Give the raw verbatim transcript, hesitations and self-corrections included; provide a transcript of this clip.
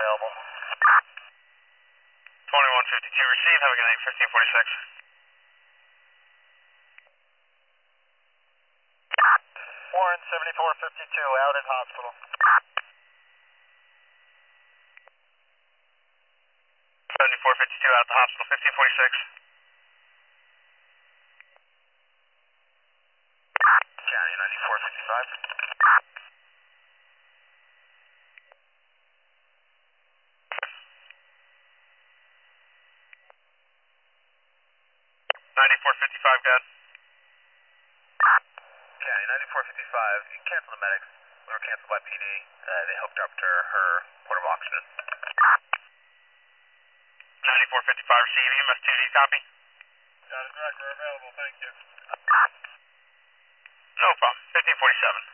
available. twenty-one fifty-two received, have a good night, fifteen forty-six. Warren, seventy-four fifty-two, out in hospital. seventy-four fifty-two out at the hospital, fifteen forty-six. County, ninety-four fifty-five. ninety-four fifty-five, good. County, ninety-four fifty-five, you can cancel the medics. We were canceled by P D. Uh, they hooked up to her portable oxygen. ninety-four fifty-five received, E M S two D, copy? Got it, direct, we're available, thank you. No problem, fifteen forty-seven.